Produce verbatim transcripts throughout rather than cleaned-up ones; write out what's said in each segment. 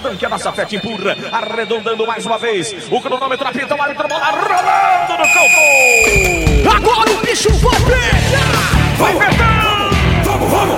perdão que a nossa fé te empurra. Arredondando mais uma vez. O cronômetro apita, o árbitro, bola rolando no campo. Agora o bicho vai pegar. Vai, Verdão! Vamos, vamos!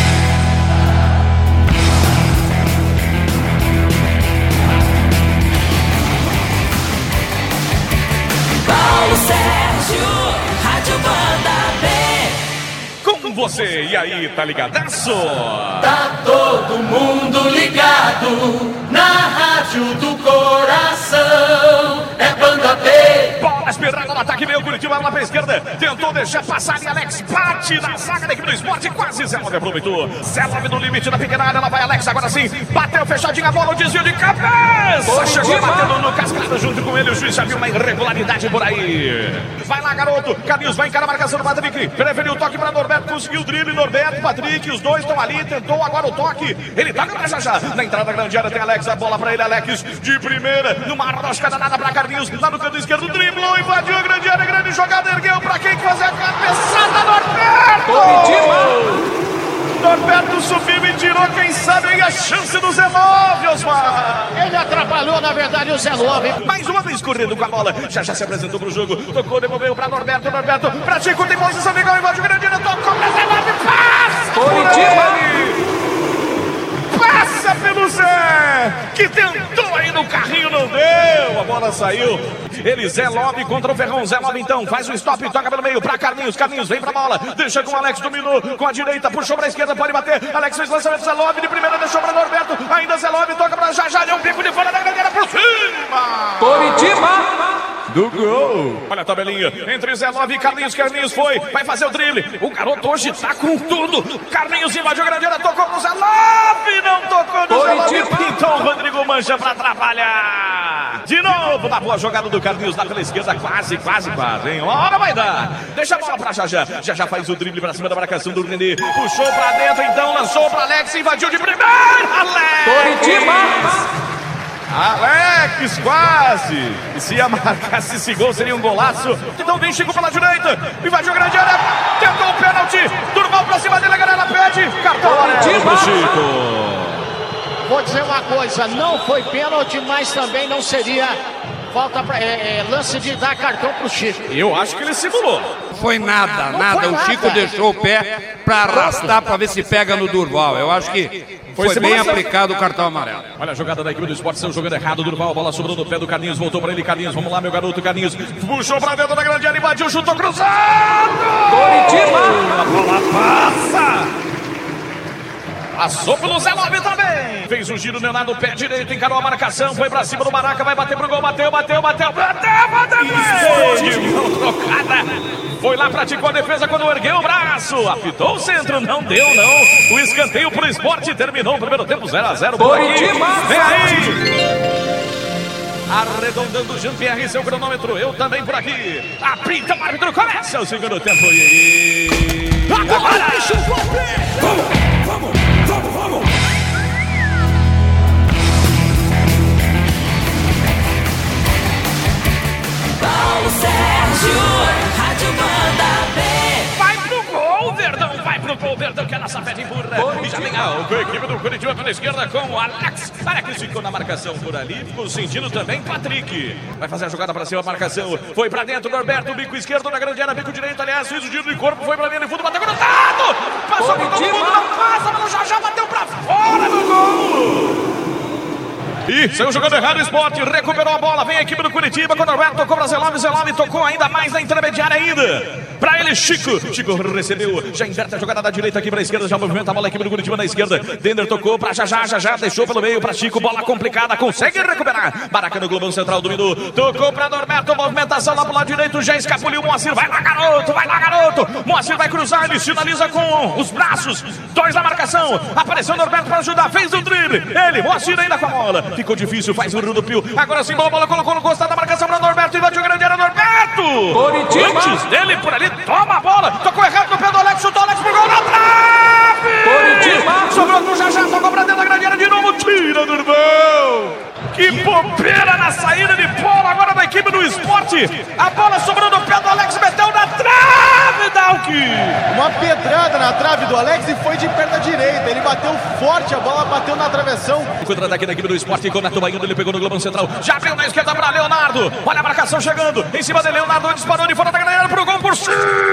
Paulo Sérgio, Rádio Banda B. Com você, e aí, tá ligadaço? Tá todo mundo ligado na Rádio do Coração. É Banda B. Bola espirrada no ataque, meio Curitiba lá pra esquerda. Tentou deixar passar e Alex bate na zaga da equipe do esporte. Quase Zé Love aproveitou. Zé Love no limite da pequena área. Lá vai Alex, agora sim. Bateu fechadinha a bola, o desvio de cabeça. Oi, chegou batendo no cascado junto com ele. O juiz já viu uma irregularidade por aí. Vai lá, garoto. Carlinhos vai encarar a marcação do Patrick. Preferiu o toque pra Norberto. Conseguiu o drible. Norberto, Patrick. Os dois estão ali. Tentou agora o toque. Ele tá na já já. Na entrada da grande área tem Alex. A bola pra ele. Alex de primeira. Numa roscada nada pra Carlinhos. Lá no canto esquerdo. Driblou. Invadiu a grande área. Grande jogada. Ergueu pra quem fazer a cabeçada. Norberto. Norberto subiu e tirou, quem sabe, aí a chance do Zé Love, Osmar. Ele atrapalhou, na verdade, o Zé Love. Mais uma vez correndo com a bola. Já já se apresentou pro jogo. Tocou, devolveu pra Norberto. Norberto pra Chico, tem posição legal. Invadiu a grande área. Tocou pra Zé Love. Passa Curitiba. Passa pelo Zé, que tentou aí no carrinho, não deu. A bola saiu. Ele, Zé Love contra o Ferrão. Zé Love então faz o stop, toca pelo meio pra Carlinhos. Carlinhos vem pra bola, deixa com o Alex, dominou com a direita, puxou pra esquerda, pode bater. Alex fez lançamento, Zé Love de primeira, deixou pra Norberto. Ainda Zé Love, toca pra Jajá, deu um bico de fora da galera por cima. Curitiba. Do gol. Olha a tabelinha entre Zé Love e Carlinhos. Carlinhos foi, vai fazer o drible. O garoto hoje tá com tudo. Carlinhos invadiu a grande área, tocou pro Zé Love. Não tocou no Zé Love. Então o Rodrigo Mancha pra atrapalhar. De novo, na boa jogada do Carlinhos lá pela esquerda. Quase, quase, quase, hein? Uma hora vai dar. Deixa a bola pra Jajá. Jajá faz o drible pra cima da marcação do Nenê. Puxou pra dentro, então lançou pra Alex. Invadiu de primeira. Alex. Curitiba. Alex, quase! E se ia marcasse esse gol, seria um golaço. Então vem Chico pela direita, invadiu a grande área, tentou o pênalti, Durval pra cima dele, a galera pede. Cartão amarelo pro Chico. Vou dizer uma coisa, não foi pênalti, mas também não seria falta pra, é, é, lance de dar cartão pro Chico. Eu acho que ele simulou. Foi nada, Não nada. foi O nada. Chico deixou o pé pra arrastar pra ver se pega no Durval. Eu acho que foi, Foi bem simulação. aplicado o cartão amarelo. Olha a jogada da equipe do esporte, saiu jogando errado. Durval, a bola sobrou no pé do Carlinhos, voltou pra ele. Carlinhos, vamos lá, meu garoto. Carlinhos puxou pra dentro da grande área, invadiu, chutou cruzado. Curitiba. A bola passa. Passou pelo Zé Love também. Fez um giro, Leonardo, pé direito, encarou a marcação, foi pra cima do Maraca, vai bater pro gol, bateu, bateu, bateu, bateu, bateu, bateu. De mão trocada. Foi lá, praticou a defesa quando ergueu o braço. Apitou o centro, não deu, não. O escanteio pro esporte terminou o primeiro tempo zero a zero. Vem aí. Arredondando Jean-Pierre, seu cronômetro, eu também por aqui. Apita o árbitro, começa o segundo tempo. E... Agora, bicho, vamos, vamos, vamos, vamos. Paulo Sérgio, Rádio Banda B. Vai pro gol, Verdão, vai pro gol, Verdão, que a nossa fé de burra. E já vem a equipe do Curitiba pela esquerda com o Alex. Alex ficou na marcação por ali, ficou sentindo também Patrick. Vai fazer a jogada pra cima, a marcação. Foi pra dentro, Norberto, bico esquerdo na grande área, bico direito, aliás, fez o giro de corpo, foi pra linha de fundo, bateu grudado. Passou por todo mundo, não passa, mas já já bateu pra fora do gol. E saiu jogando errado o esporte, recuperou a bola, vem a equipe do Curitiba, quando o Norberto tocou pra Zé Love, Zé Love tocou ainda mais na intermediária ainda. Pra ele, Chico, Chico recebeu, já inverte a jogada da direita aqui pra esquerda, já movimenta a bola a equipe do Curitiba na esquerda. Dender tocou pra Jajá, Jajá deixou pelo meio pra Chico, bola complicada, consegue recuperar. Baraca no globão central, dominou, tocou pra Norberto, movimentação lá pro lado direito, já escapuliu o Moacir, vai lá garoto, vai lá garoto. Moacir vai cruzar, ele sinaliza com os braços, dois na marcação, apareceu o Norberto pra ajudar, fez o drible, ele, Moacir ainda com a bola, ficou difícil, faz o rodopio, agora sim, bola, bola colocou no costado da marcação pra Norberto, invadiu a grande área, Norberto! Curitiba. Antes dele por ali, toma a bola, tocou errado no pé do Alex, chutou Alex pro gol na trave! Curitiba. Sobrou pro Jajá, tocou pra dentro da grande área de novo, tira do irmão! Que bobeira na saída de bola agora da equipe do esporte! A bola sobrou no pé do Alex, meteu na trave! Vidalque! Uma pedrada na trave do Alex e foi de perna direita. Ele bateu forte, a bola bateu na travessão. Contra-ataque da equipe do Sport com o Neto Baiano, ele pegou no globo central. Já abriu na esquerda para Leonardo. Olha a marcação chegando. Em cima de Leonardo, disparou de fora da grande área pro gol por cima!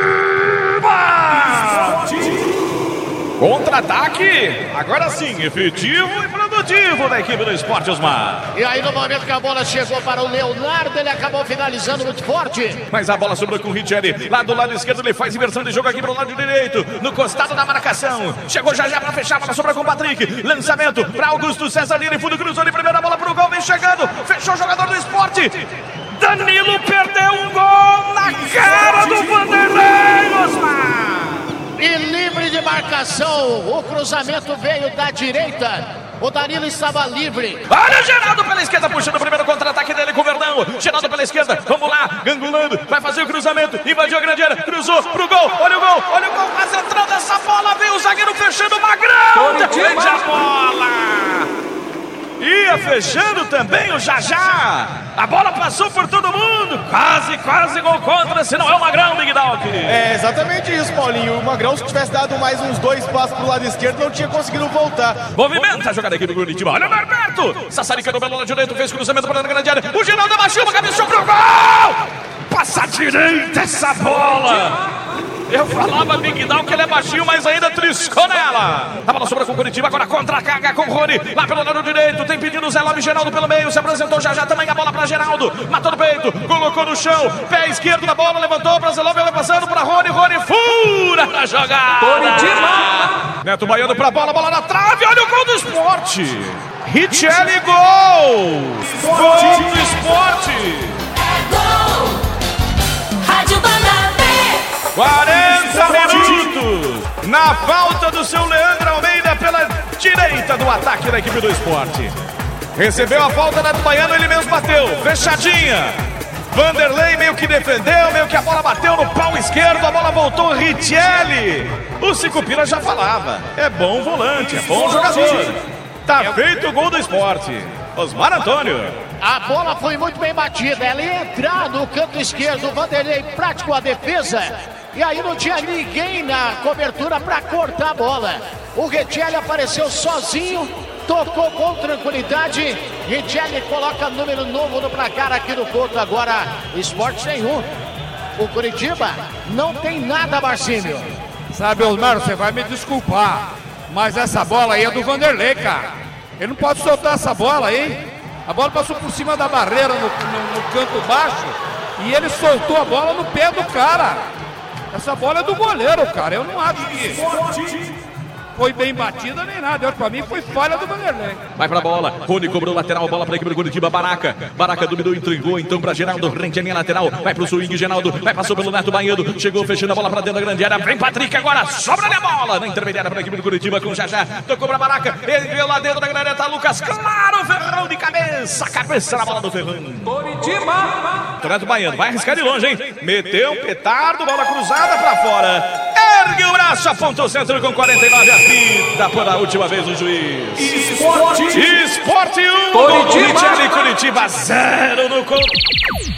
Contra-ataque, agora sim, efetivo e produtivo da equipe do Sport, Osmar. E aí no momento que a bola chegou para o Leonardo, ele acabou finalizando muito forte. Mas a bola sobrou com o Richelli, lá do lado esquerdo ele faz inversão de jogo aqui pro lado direito, no costado da marcação. Chegou já já para fechar, a bola sobra com o Patrick. Lançamento para Augusto César Lira, fundo cruzou de primeira bola pro gol, vem chegando, fechou o jogador do Sport. Danilo perdeu um gol na cara do Vanderlei, Osmar. E livre de marcação, o cruzamento veio da direita, o Danilo estava livre. Olha o Geraldo pela esquerda, puxando o primeiro contra-ataque dele com o Verdão. Geraldo pela esquerda, vamos lá, gangulando, vai fazer o cruzamento, invadiu a grande área, cruzou pro gol, olha o gol, olha o gol, mas entrando essa bola, veio o zagueiro fechando uma grande, grande a bola. Ia fechando também o Jajá. A bola passou por todo mundo. Quase, quase gol contra. Se não é o Magrão, Big Dog. É exatamente isso, Paulinho. O Magrão, se tivesse dado mais uns dois passos pro lado esquerdo, não tinha conseguido voltar. Movimenta a jogada aqui do Curitiba. Olha o Norberto. Sassarica no belo lado direito. Fez cruzamento para a grande área. O Geraldo abaixou, cabeçou pro gol. Passa direita essa bola. Eu falava, Big Down, que ele é baixinho, mas ainda triscou nela. A bola sobra com o Curitiba, agora contra-carga com o Rony. Lá pelo lado direito, tem pedido o Zé Lopes, Geraldo pelo meio. Se apresentou já já também a bola para Geraldo. Matou no peito, colocou no chão. Pé esquerdo na bola, levantou para Zé Lopes, vai passando para Rony. Rony fura pra jogar. Curitiba. Neto Baiano pra bola, bola na trave. Olha o gol do Sport. Richelli, gol. Gol do Sport. É gol. Rádio Banda B. quarenta minutos na falta do seu Leandro Almeida pela direita do ataque da equipe do Sport. Recebeu a falta Neto Baiano, ele mesmo bateu, fechadinha. Vanderlei meio que defendeu, meio que a bola bateu no pau esquerdo, a bola voltou, Richelli. O Sicupira já falava, é bom volante, é bom jogador. Tá feito o gol do Sport. Osmar Antônio. A bola foi muito bem batida, ela ia entrar no canto esquerdo, o Vanderlei praticou a defesa. E aí não tinha ninguém na cobertura para cortar a bola. O Richelli apareceu sozinho, tocou com tranquilidade. Richelli coloca número novo no placar aqui no Couto. Agora, Sport tem um. O Curitiba não tem nada, Marcílio. Sabe, Osmar, você vai me desculpar, mas essa bola aí é do Vanderlei, cara. Ele não pode soltar essa bola aí. A bola passou por cima da barreira no, no, no canto baixo e ele soltou a bola no pé do cara. Essa bola é do goleiro, cara. Eu não acho que foi bem batida nem nada. Pra mim foi falha do Vanderlei. Vai pra bola. Rony cobrou lateral. Bola pra equipe do Curitiba. Baraca. Baraca dominou, entregou então pra Geraldo. Rende a linha lateral. Vai pro swing, Geraldo. Vai, passou pelo Neto Baiano. Chegou fechando a bola pra dentro da grande área. Vem Patrick agora. Sobra-lhe a bola. Na intermediária pra equipe do Curitiba com o Jajá. Tocou pra Baraca. Ele veio lá dentro da grande área. Tá Lucas Claro. Ferrão de cabeça. Cabeça na bola do Ferrão. Curitiba. Neto Baiano. Vai arriscar de longe, hein? Meteu um petardo. Bola cruzada pra fora. Ergue o braço. Aponta o centro com quarenta e nove. Apita por a última vez o juiz. Esporte um. Curitiba. Curitiba zero no Couto.